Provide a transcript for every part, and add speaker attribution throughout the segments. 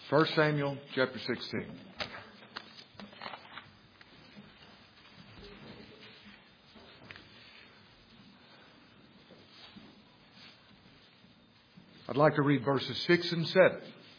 Speaker 1: 1 Samuel chapter 16. I'd like to read verses 6 and 7.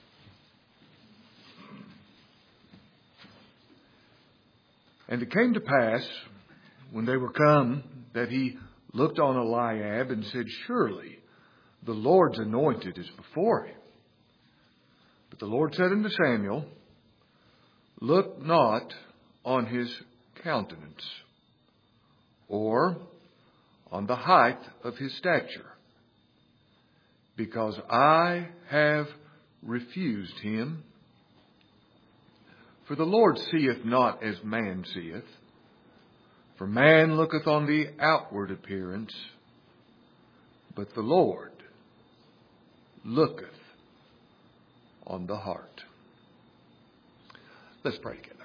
Speaker 1: And it came to pass, when they were come, that he looked on Eliab and said, Surely the Lord's anointed is before him. But the Lord said unto Samuel, Look not on his countenance, or on the height of his stature, because I have refused him. For the Lord seeth not as man seeth. For man looketh on the outward appearance, but the Lord looketh on the heart. Let's pray together.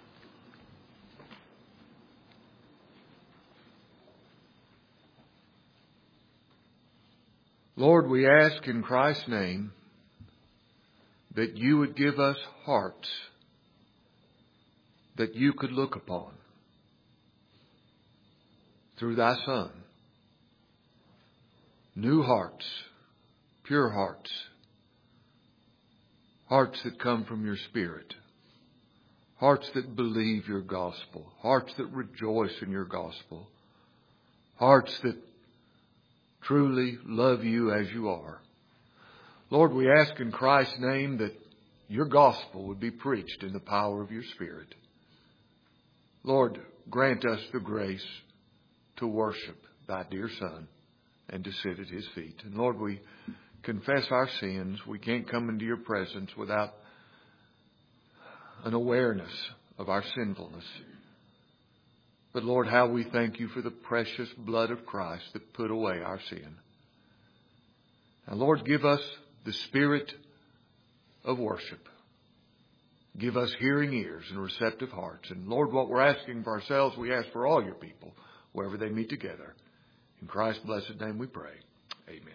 Speaker 1: Lord, we ask in Christ's name that you would give us hearts that you could look upon through thy Son. New hearts, pure hearts, hearts that come from your Spirit, hearts that believe your gospel, hearts that rejoice in your gospel, hearts that truly love you as you are. Lord, we ask in Christ's name that your gospel would be preached in the power of your Spirit. Lord, grant us the grace to worship thy dear Son and to sit at his feet. And Lord, we confess our sins. We can't come into your presence without an awareness of our sinfulness. But Lord, how we thank you for the precious blood of Christ that put away our sin. And Lord, give us the spirit of worship. Give us hearing ears and receptive hearts. And Lord, what we're asking for ourselves, we ask for all your people, wherever they meet together. In Christ's blessed name we pray. Amen.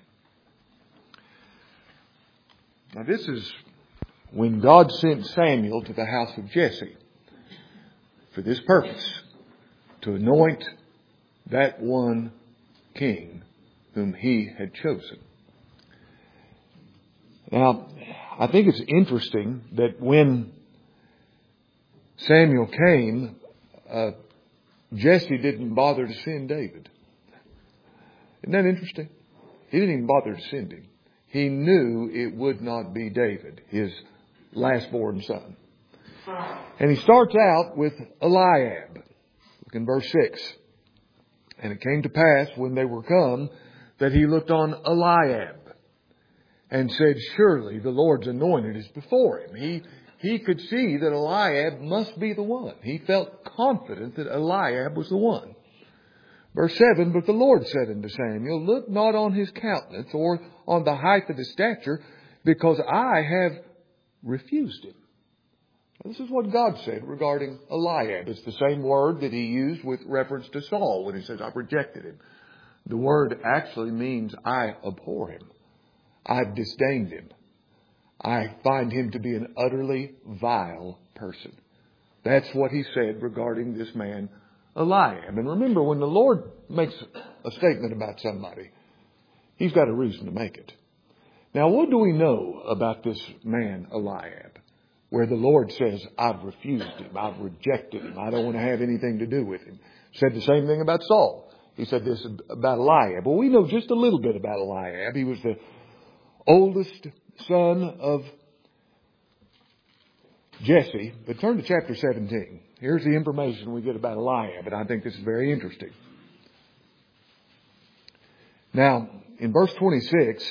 Speaker 1: Now this is when God sent Samuel to the house of Jesse for this purpose, to anoint that one king whom he had chosen. Now, I think it's interesting that when Samuel came, Jesse didn't bother to send David. Isn't that interesting? He didn't even bother to send him. He knew it would not be David, his last-born son. And he starts out with Eliab. Look in verse 6. And it came to pass when they were come that he looked on Eliab and said, Surely the Lord's anointed is before him. He could see that Eliab must be the one. He felt confident that Eliab was the one. Verse 7, But the Lord said unto Samuel, Look not on his countenance or on the height of his stature, because I have refused him. Now, this is what God said regarding Eliab. It's the same word that he used with reference to Saul when he says, I've rejected him. The word actually means I abhor him. I've disdained him. I find him to be an utterly vile person. That's what he said regarding this man, Eliab. And remember, when the Lord makes a statement about somebody, he's got a reason to make it. Now, what do we know about this man, Eliab, where the Lord says, I've refused him, I've rejected him, I don't want to have anything to do with him? Said the same thing about Saul. He said this about Eliab. Well, we know just a little bit about Eliab. He was the oldest son of Jesse. But turn to chapter 17. Here's the information we get about Eliab, and I think this is very interesting. Now, in verse 26,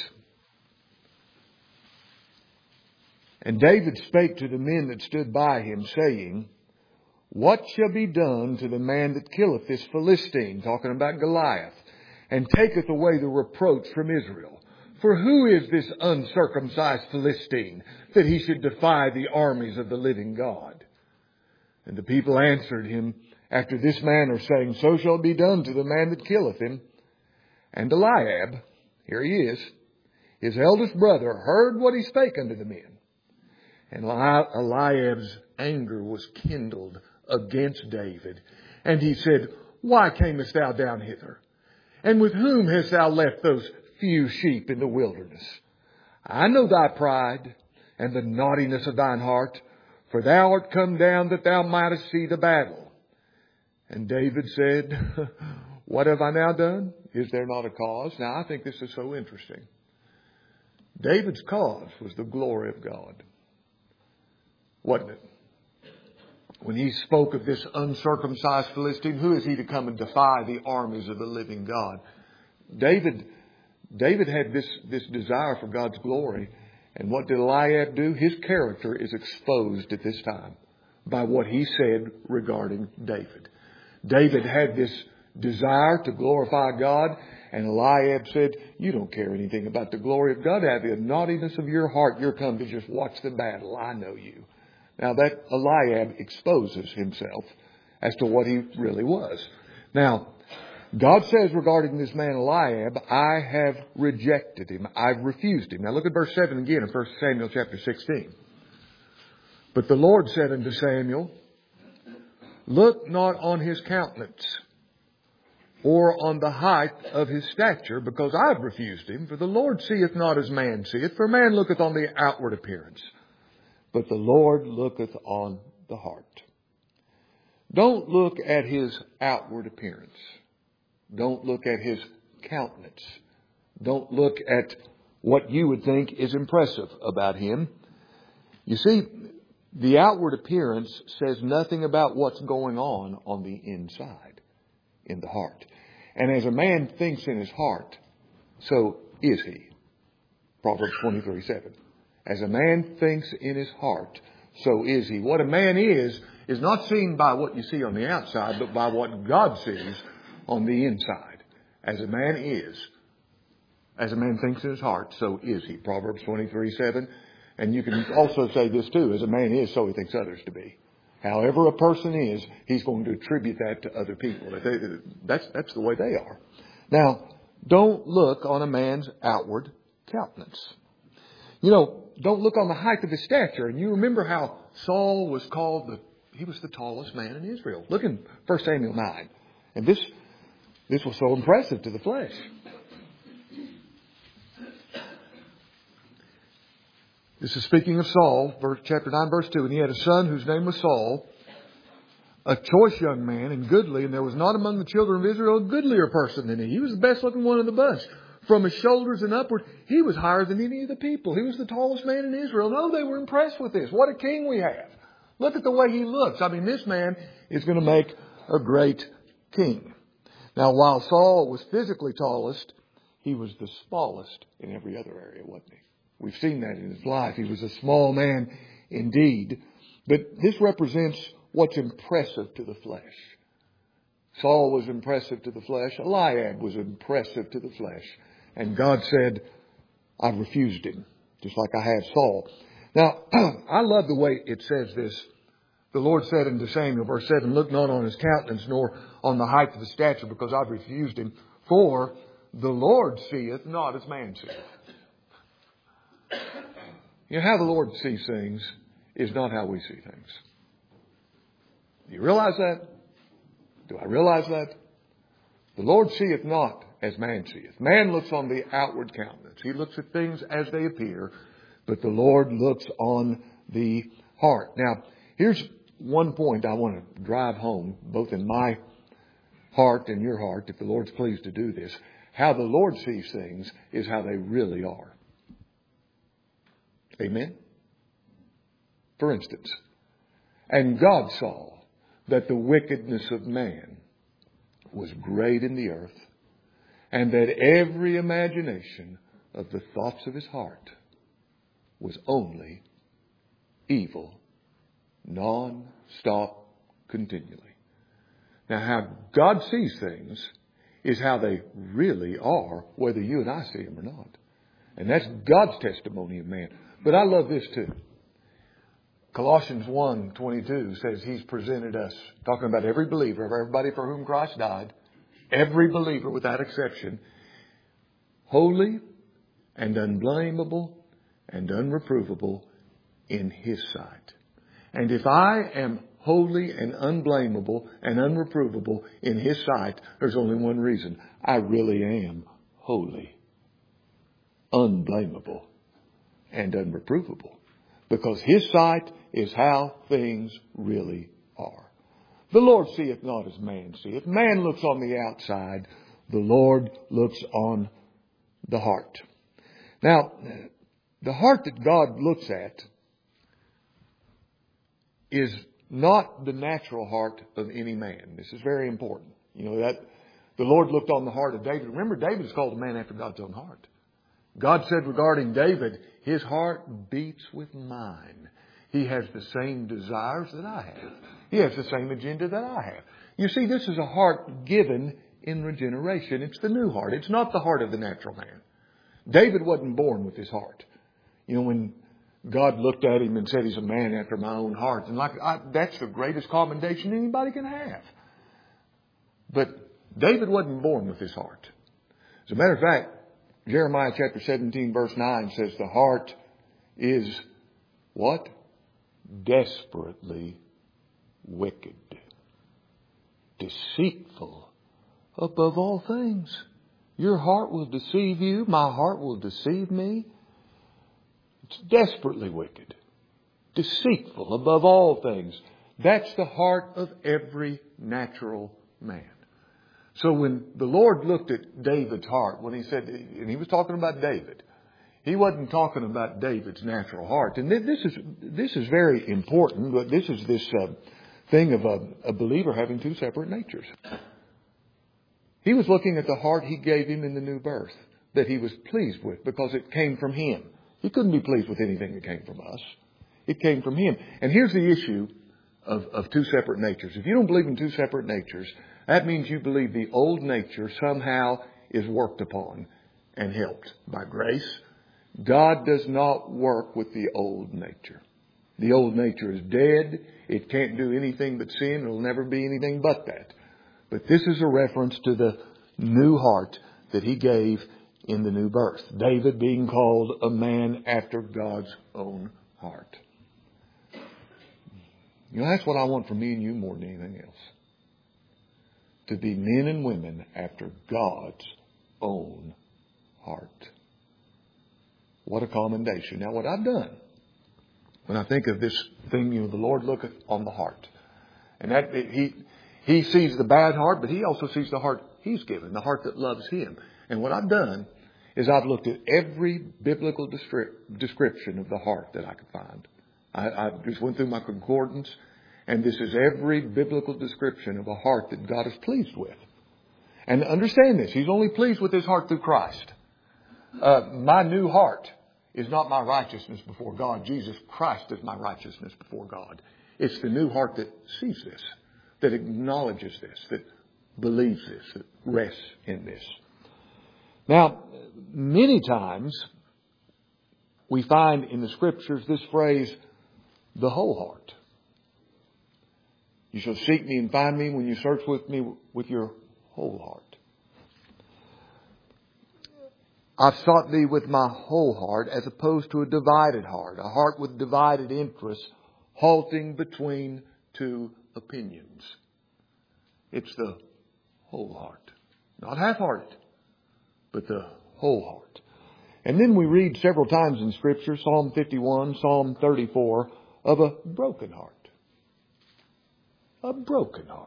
Speaker 1: And David spake to the men that stood by him, saying, What shall be done to the man that killeth this Philistine, talking about Goliath, and taketh away the reproach from Israel? For who is this uncircumcised Philistine, that he should defy the armies of the living God? And the people answered him after this manner, saying, So shall it be done to the man that killeth him. And Eliab, here he is, his eldest brother, heard what he spake unto the men. And Eliab's anger was kindled against David. And he said, Why camest thou down hither? And with whom hast thou left those few sheep in the wilderness? I know thy pride and the naughtiness of thine heart, for thou art come down that thou mightest see the battle. And David said, What have I now done? Is there not a cause? Now, I think this is so interesting. David's cause was the glory of God, wasn't it? When he spoke of this uncircumcised Philistine, who is he to come and defy the armies of the living God? David had this desire for God's glory. And what did Eliab do? His character is exposed at this time by what he said regarding David. David had this desire to glorify God, and Eliab said, You don't care anything about the glory of God. Out of the naughtiness of your heart, you're come to just watch the battle. I know you. Now that Eliab exposes himself as to what he really was. Now, God says regarding this man Eliab, I have rejected him. I've refused him. Now look at verse 7 again in 1 Samuel chapter 16. But the Lord said unto Samuel, Look not on his countenance or on the height of his stature, because I have refused him. For the Lord seeth not as man seeth, for man looketh on the outward appearance, but the Lord looketh on the heart. Don't look at his outward appearance. Don't look at his countenance. Don't look at what you would think is impressive about him. You see, the outward appearance says nothing about what's going on the inside, in the heart. And as a man thinks in his heart, so is he. Proverbs 23:7. As a man thinks in his heart, so is he. What a man is not seen by what you see on the outside, but by what God sees on the inside. As a man thinks in his heart, so is he. Proverbs 23:7. And you can also say this too, as a man is, so he thinks others to be. However a person is, he's going to attribute that to other people. That's the way they are. Now, don't look on a man's outward countenance. Don't look on the height of his stature. And you remember how Saul was called he was the tallest man in Israel. Look in 1 Samuel 9. And this was so impressive to the flesh. This is speaking of Saul, chapter 9, verse 2. And he had a son whose name was Saul, a choice young man and goodly. And there was not among the children of Israel a goodlier person than he. He was the best looking one in the bunch. From his shoulders and upward, he was higher than any of the people. He was the tallest man in Israel. No, they were impressed with this. What a king we have. Look at the way he looks. I mean, this man is going to make a great king. Now, while Saul was physically tallest, he was the smallest in every other area, wasn't he? We've seen that in his life. He was a small man indeed. But this represents what's impressive to the flesh. Saul was impressive to the flesh. Eliab was impressive to the flesh. And God said, I've refused him, just like I have Saul. Now, I love the way it says this. The Lord said unto Samuel, verse 7, Look not on his countenance, nor on the height of his stature, because I've refused him. For the Lord seeth not as man seeth. You know, how the Lord sees things is not how we see things. Do you realize that? Do I realize that? The Lord seeth not as man seeth. Man looks on the outward countenance. He looks at things as they appear, but the Lord looks on the heart. Now, here's one point I want to drive home, both in my heart and your heart, if the Lord's pleased to do this. How the Lord sees things is how they really are. Amen? For instance, and God saw that the wickedness of man was great in the earth, and that every imagination of the thoughts of his heart was only evil, non-stop, continually. Now, how God sees things is how they really are, whether you and I see them or not. And that's God's testimony of man. But I love this too. Colossians 1:22 says He's presented us, talking about every believer, everybody for whom Christ died, every believer without exception, holy and unblameable and unreprovable in His sight. And if I am holy and unblameable and unreprovable in His sight, there's only one reason. I really am holy, unblameable, and unreprovable. Because His sight is how things really are. The Lord seeth not as man seeth. Man looks on the outside. The Lord looks on the heart. Now, the heart that God looks at is not the natural heart of any man. This is very important. You know that the Lord looked on the heart of David. Remember, David is called a man after God's own heart. God said regarding David, his heart beats with mine. He has the same desires that I have. He has the same agenda that I have. You see, this is a heart given in regeneration. It's the new heart. It's not the heart of the natural man. David wasn't born with his heart. You know, when God looked at him and said, he's a man after my own heart. And that's the greatest commendation anybody can have. But David wasn't born with his heart. As a matter of fact, Jeremiah chapter 17 verse 9 says the heart is what? Desperately wicked. Deceitful above all things. Your heart will deceive you. My heart will deceive me. It's desperately wicked. Deceitful above all things. That's the heart of every natural man. So when the Lord looked at David's heart, when He said, and He was talking about David, He wasn't talking about David's natural heart. And this is very important, but this is this thing of a believer having two separate natures. He was looking at the heart He gave him in the new birth that he was pleased with because it came from Him. He couldn't be pleased with anything that came from us. It came from Him. And here's the issue of two separate natures. If you don't believe in two separate natures, that means you believe the old nature somehow is worked upon and helped by grace. God does not work with the old nature. The old nature is dead. It can't do anything but sin. It will never be anything but that. But this is a reference to the new heart that He gave in the new birth. David being called a man after God's own heart. You know, that's what I want for me and you more than anything else. To be men and women after God's own heart. What a commendation. Now what I've done, when I think of this thing, you know, the Lord looketh on the heart. And that He sees the bad heart, but He also sees the heart He's given, the heart that loves Him. And what I've done is I've looked at every biblical description of the heart that I could find. I just went through my concordance, and this is every biblical description of a heart that God is pleased with. And understand this, He's only pleased with His heart through Christ. My new heart is not my righteousness before God. Jesus Christ is my righteousness before God. It's the new heart that sees this, that acknowledges this, that believes this, that rests in this. Now, many times we find in the Scriptures this phrase, the whole heart. You shall seek me and find me when you search with me with your whole heart. I've sought thee with my whole heart as opposed to a divided heart, a heart with divided interests, halting between two opinions. It's the whole heart. Not half-hearted, but the whole heart. And then we read several times in Scripture, Psalm 51, Psalm 34, of a broken heart. A broken heart.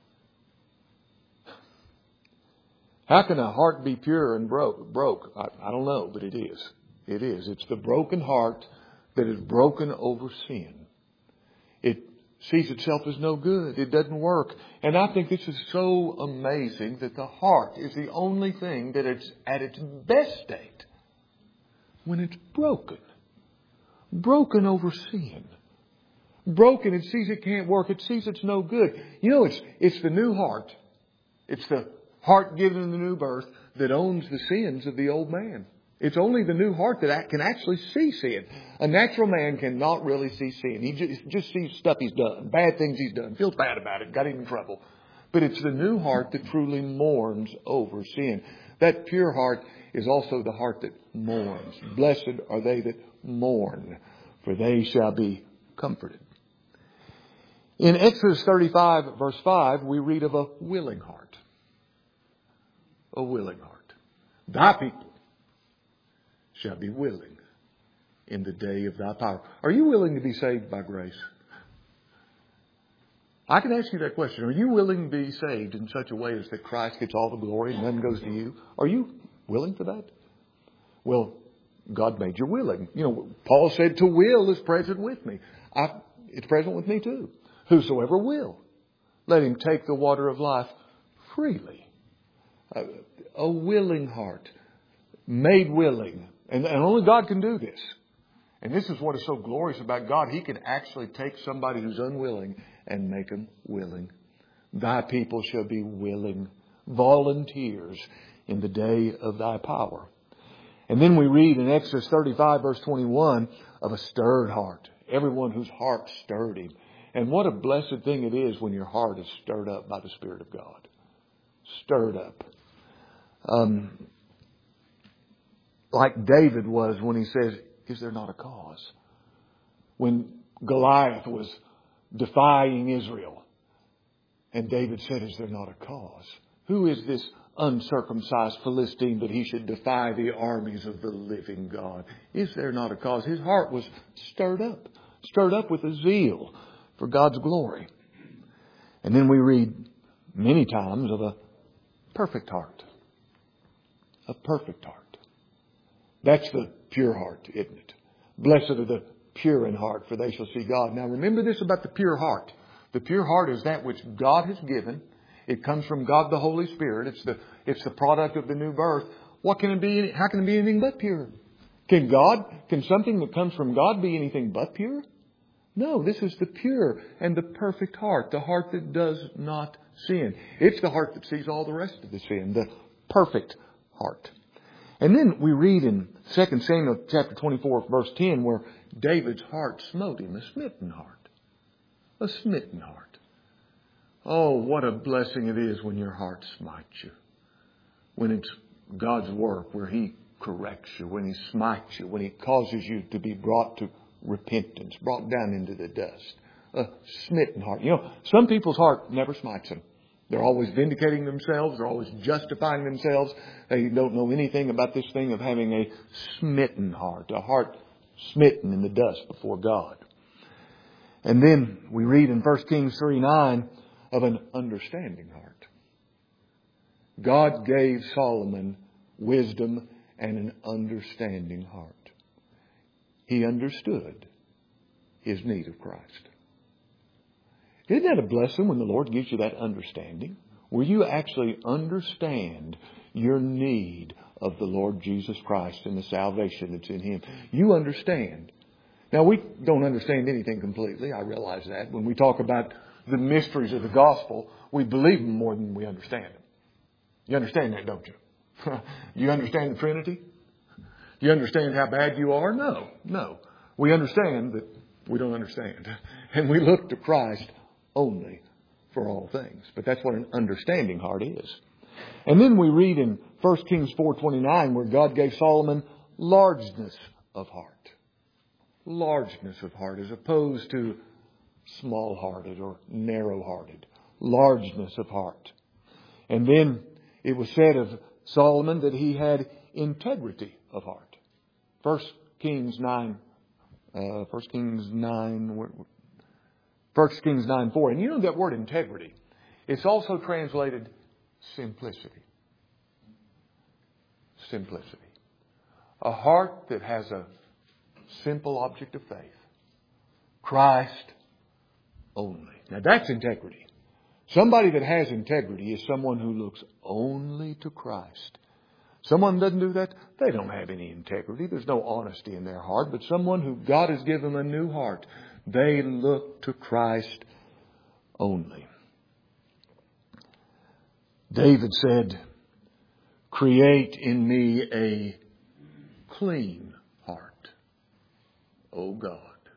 Speaker 1: How can a heart be pure and broke? I don't know, but it is. It is. It's the broken heart that is broken over sin. It sees itself as no good. It doesn't work. And I think this is so amazing that the heart is the only thing that it's at its best state when it's broken. Broken over sin. Broken, it sees it can't work. It sees it's no good. You know, it's the new heart. It's the heart given in the new birth that owns the sins of the old man. It's only the new heart that can actually see sin. A natural man cannot really see sin. He just sees stuff he's done, bad things he's done, feels bad about it, got him in trouble. But it's the new heart that truly mourns over sin. That pure heart is also the heart that mourns. Blessed are they that mourn, for they shall be comforted. In Exodus 35, verse 5, we read of a willing heart. A willing heart. Thy people shall be willing in the day of thy power. Are you willing to be saved by grace? I can ask you that question. Are you willing to be saved in such a way as that Christ gets all the glory and none goes to you? Are you willing for that? Well, God made you willing. You know, Paul said to will is present with me. It's present with me too. Whosoever will, let him take the water of life freely. A willing heart, made willing. And only God can do this. And this is what is so glorious about God. He can actually take somebody who's unwilling and make them willing. Thy people shall be willing volunteers in the day of thy power. And then we read in Exodus 35 verse 21 of a stirred heart. Everyone whose heart stirred him. And what a blessed thing it is when your heart is stirred up by the Spirit of God. Stirred up. Like David was when he says, is there not a cause? When Goliath was defying Israel. And David said, is there not a cause? Who is this uncircumcised Philistine that he should defy the armies of the living God? Is there not a cause? His heart was stirred up with a zeal for God's glory. And then we read many times of a perfect heart. A perfect heart. That's the pure heart, isn't it? Blessed are the pure in heart, for they shall see God. Now remember this about the pure heart. The pure heart is that which God has given. It comes from God the Holy Spirit. It's the product of the new birth. What can it be? How can it be anything but pure? Can something that comes from God be anything but pure? No, this is the pure and the perfect heart. The heart that does not sin. It's the heart that sees all the rest of the sin. The perfect heart. And then we read in 2 Samuel chapter 24 verse 10 where David's heart smote him. A smitten heart. A smitten heart. Oh, what a blessing it is when your heart smites you. When it's God's work, where He corrects you, when He smites you, when He causes you to be brought to repentance, brought down into the dust. A smitten heart. You know, some people's heart never smites them. They're always vindicating themselves. They're always justifying themselves. They don't know anything about this thing of having a smitten heart. A heart smitten in the dust before God. And then we read in 1 Kings 3:9 of an understanding heart. God gave Solomon wisdom and an understanding heart. He understood his need of Christ. Isn't that a blessing when the Lord gives you that understanding? Where you actually understand your need of the Lord Jesus Christ and the salvation that's in Him. You understand. Now, we don't understand anything completely. I realize that. When we talk about the mysteries of the gospel, we believe them more than we understand them. You understand that, don't you? You understand the Trinity? You understand how bad you are? No. We understand that we don't understand. And we look to Christ only for all things. But that's what an understanding heart is. And then we read in 1 Kings 4:29 where God gave Solomon largeness of heart. Largeness of heart as opposed to small-hearted or narrow-hearted. Largeness of heart. And then it was said of Solomon that he had integrity of heart. 1 Kings 9:4. And you know that word integrity. It's also translated simplicity. Simplicity. A heart that has a simple object of faith. Christ only. Now that's integrity. Somebody that has integrity is someone who looks only to Christ. Someone doesn't do that, they don't have any integrity. There's no honesty in their heart. But someone who God has given a new heart, they look to Christ only. David said, create in me a clean heart, O God.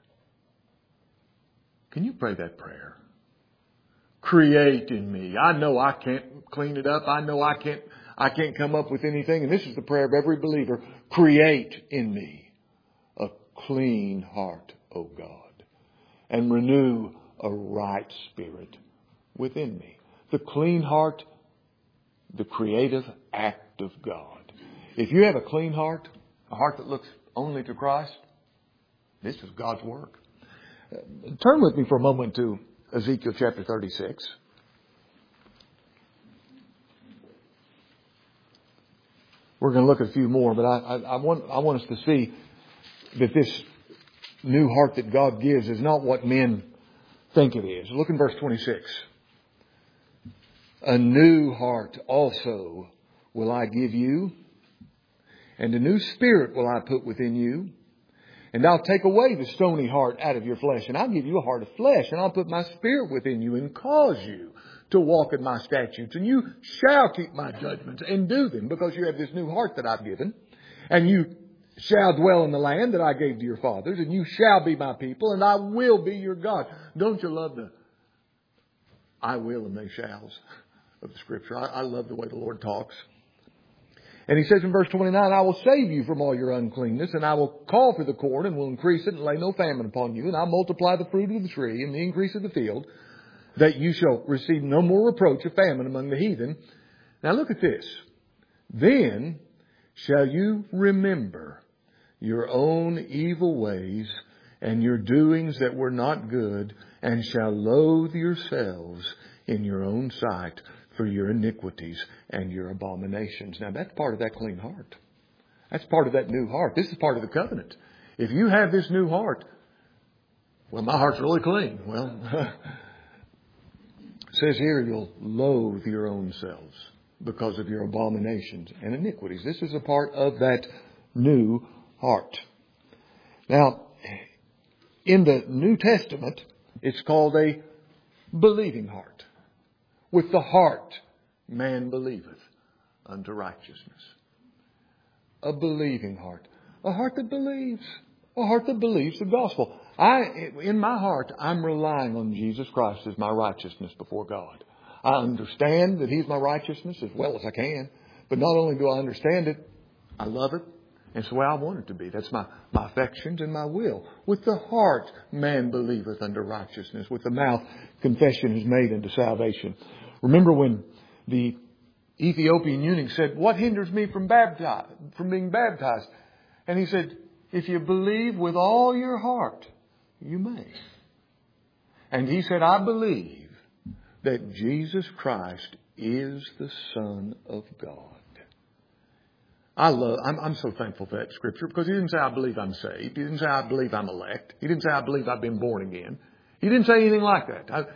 Speaker 1: Can you pray that prayer? Create in me. I know I can't clean it up. I know I can't come up with anything. And this is the prayer of every believer. Create in me a clean heart, O God, and renew a right spirit within me. The clean heart, the creative act of God. If you have a clean heart, a heart that looks only to Christ, this is God's work. Turn with me for a moment to Ezekiel chapter 36. We're going to look at a few more, but I want us to see that this new heart that God gives is not what men think it is. Look in verse 26. A new heart also will I give you, and a new spirit will I put within you. And I'll take away the stony heart out of your flesh, and I'll give you a heart of flesh, and I'll put my spirit within you and cause you to walk in my statutes, and you shall keep my judgments and do them, because you have this new heart that I've given. And you shall dwell in the land that I gave to your fathers, and you shall be my people, and I will be your God. Don't you love the I will and they shalls of the Scripture? I love the way the Lord talks. And he says in verse 29, I will save you from all your uncleanness, and I will call for the corn, and will increase it, and lay no famine upon you, and I'll multiply the fruit of the tree and the increase of the field, that you shall receive no more reproach of famine among the heathen. Now look at this. Then shall you remember your own evil ways and your doings that were not good, and shall loathe yourselves in your own sight for your iniquities and your abominations. Now that's part of that clean heart. That's part of that new heart. This is part of the covenant. If you have this new heart, well, my heart's really clean. Well, it says here you'll loathe your own selves because of your abominations and iniquities. This is a part of that new heart. Now, in the New Testament, it's called a believing heart. With the heart, man believeth unto righteousness. A believing heart. A heart that believes. A heart that believes the gospel. In my heart, I'm relying on Jesus Christ as my righteousness before God. I understand that He's my righteousness as well as I can. But not only do I understand it, I love it. It's the way I want it to be. That's my affections and my will. With the heart, man believeth unto righteousness. With the mouth, confession is made unto salvation. Remember when the Ethiopian eunuch said, what hinders me from being baptized? And he said, if you believe with all your heart, you may. And he said, I believe that Jesus Christ is the Son of God. I'm so thankful for that Scripture, because He didn't say I believe I'm saved. He didn't say I believe I'm elect. He didn't say I believe I've been born again. He didn't say anything like that.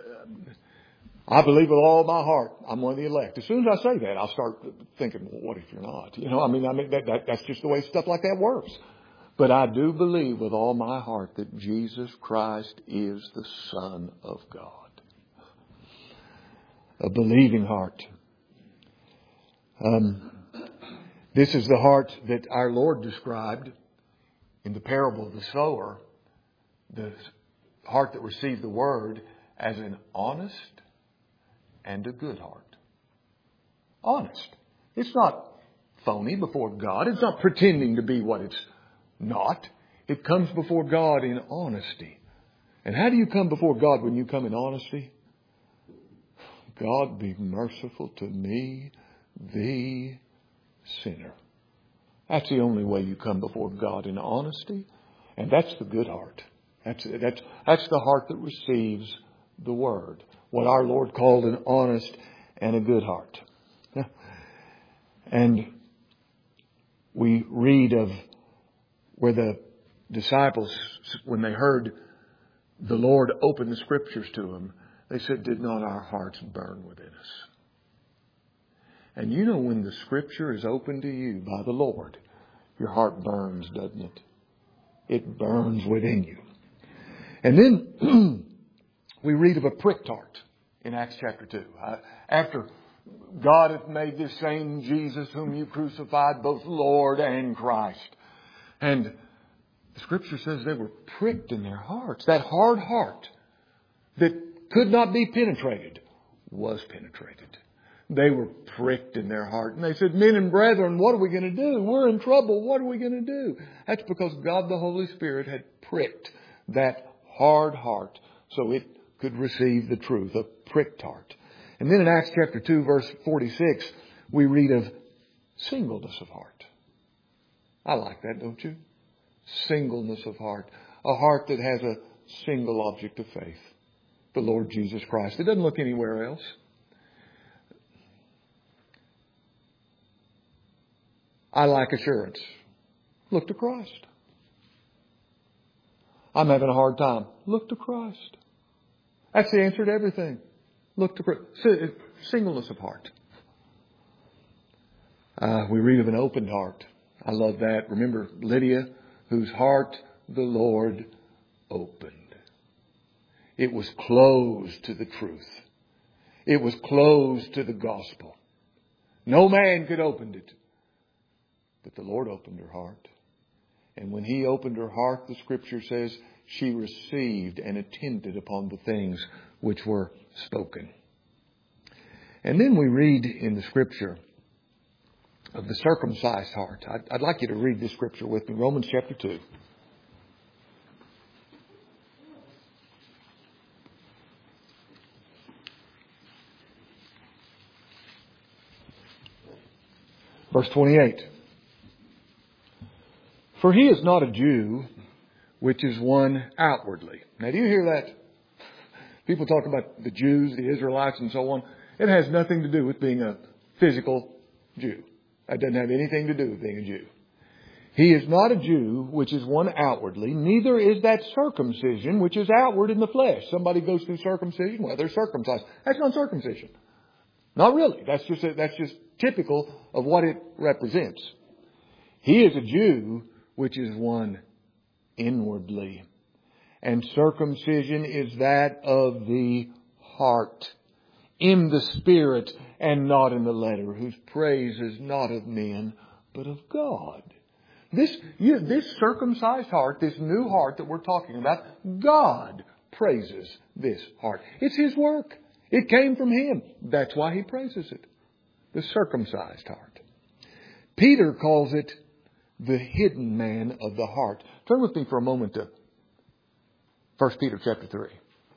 Speaker 1: I believe with all my heart I'm one of the elect. As soon as I say that, I'll start thinking, well, what if you're not? You know, I mean that's just the way stuff like that works. But I do believe with all my heart that Jesus Christ is the Son of God. A believing heart. This is the heart that our Lord described in the parable of the sower. The heart that received the word as an honest and a good heart. Honest. It's not phony before God. It's not pretending to be what it's not. It comes before God in honesty. And how do you come before God when you come in honesty? God, be merciful to me, the sinner. That's the only way you come before God, in honesty. And that's the good heart. That's the heart that receives the word. What our Lord called an honest and a good heart. And we read of where the disciples, when they heard the Lord open the Scriptures to them, they said, did not our hearts burn within us? And you know, when the Scripture is opened to you by the Lord, your heart burns, doesn't it? It burns within you. And then we read of a pricked heart in Acts chapter 2. After God hath made this same Jesus whom you crucified both Lord and Christ. And the Scripture says they were pricked in their hearts. That hard heart that could not be penetrated was penetrated. They were pricked in their heart. And they said, men and brethren, what are we going to do? We're in trouble. What are we going to do? That's because God the Holy Spirit had pricked that hard heart so it could receive the truth, a pricked heart. And then in Acts chapter 2, verse 46, we read of singleness of heart. I like that, don't you? Singleness of heart. A heart that has a single object of faith. The Lord Jesus Christ. It doesn't look anywhere else. I lack assurance. Look to Christ. I'm having a hard time. Look to Christ. That's the answer to everything. Look to Christ. Singleness of heart. We read of an opened heart. I love that. Remember Lydia, whose heart the Lord opened. It was closed to the truth. It was closed to the gospel. No man could open it. But the Lord opened her heart. And when He opened her heart, the Scripture says, she received and attended upon the things which were spoken. And then we read in the Scripture of the circumcised heart. I'd like you to read this Scripture with me. Romans chapter 2. Verse 28. For he is not a Jew, which is one outwardly. Now, do you hear that? People talk about the Jews, the Israelites, and so on. It has nothing to do with being a physical Jew. That doesn't have anything to do with being a Jew. He is not a Jew, which is one outwardly. Neither is that circumcision, which is outward in the flesh. Somebody goes through circumcision. Well, they're circumcised. That's not circumcision. Not really. That's just typical of what it represents. He is a Jew, which is one inwardly. And circumcision is that of the heart, in the spirit and not in the letter, whose praise is not of men, but of God. This circumcised heart, this new heart that we're talking about, God praises this heart. It's His work. It came from Him. That's why He praises it. The circumcised heart. Peter calls it the hidden man of the heart. Turn with me for a moment to 1 Peter chapter 3.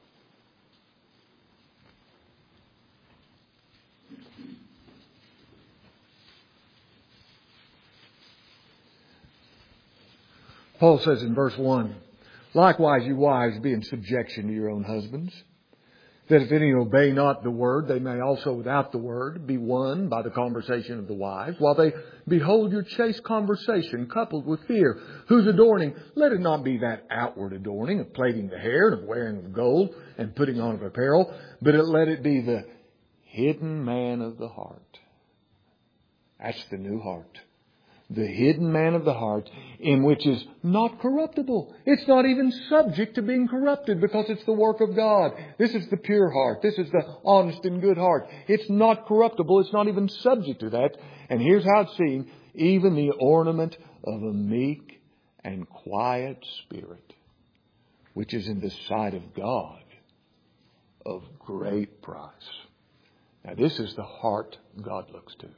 Speaker 1: Paul says in verse 1, likewise you wives be in subjection to your own husbands, that if any obey not the word, they may also without the word be won by the conversation of the wives, while they behold your chaste conversation coupled with fear, whose adorning, let it not be that outward adorning of plaiting the hair and of wearing of gold and putting on of apparel, but let it be the hidden man of the heart. That's the new heart. The hidden man of the heart, in which is not corruptible. It's not even subject to being corrupted because it's the work of God. This is the pure heart. This is the honest and good heart. It's not corruptible. It's not even subject to that. And here's how it's seen. Even the ornament of a meek and quiet spirit, which is in the sight of God of great price. Now this is the heart God looks to.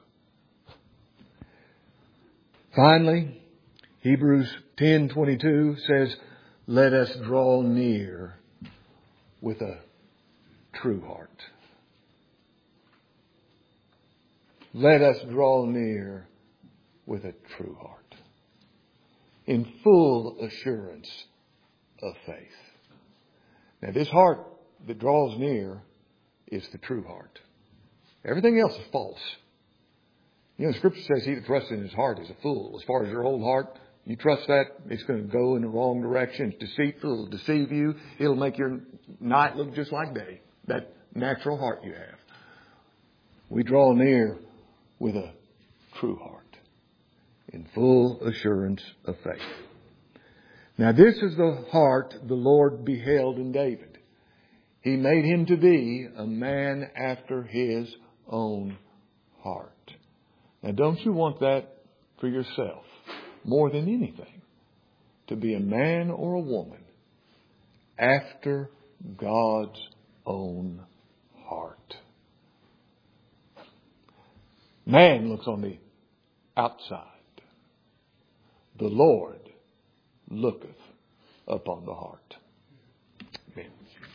Speaker 1: Finally, Hebrews 10:22 says, let us draw near with a true heart. Let us draw near with a true heart. In full assurance of faith. Now this heart that draws near is the true heart. Everything else is false. You know, the Scripture says he that trusts in his heart is a fool. As far as your whole heart, you trust that, it's going to go in the wrong direction. It's deceitful. It'll deceive you. It'll make your night look just like day. That natural heart you have. We draw near with a true heart. In full assurance of faith. Now this is the heart the Lord beheld in David. He made him to be a man after His own heart. Now, don't you want that for yourself more than anything? To be a man or a woman after God's own heart. Man looks on the outside. The Lord looketh upon the heart. Amen.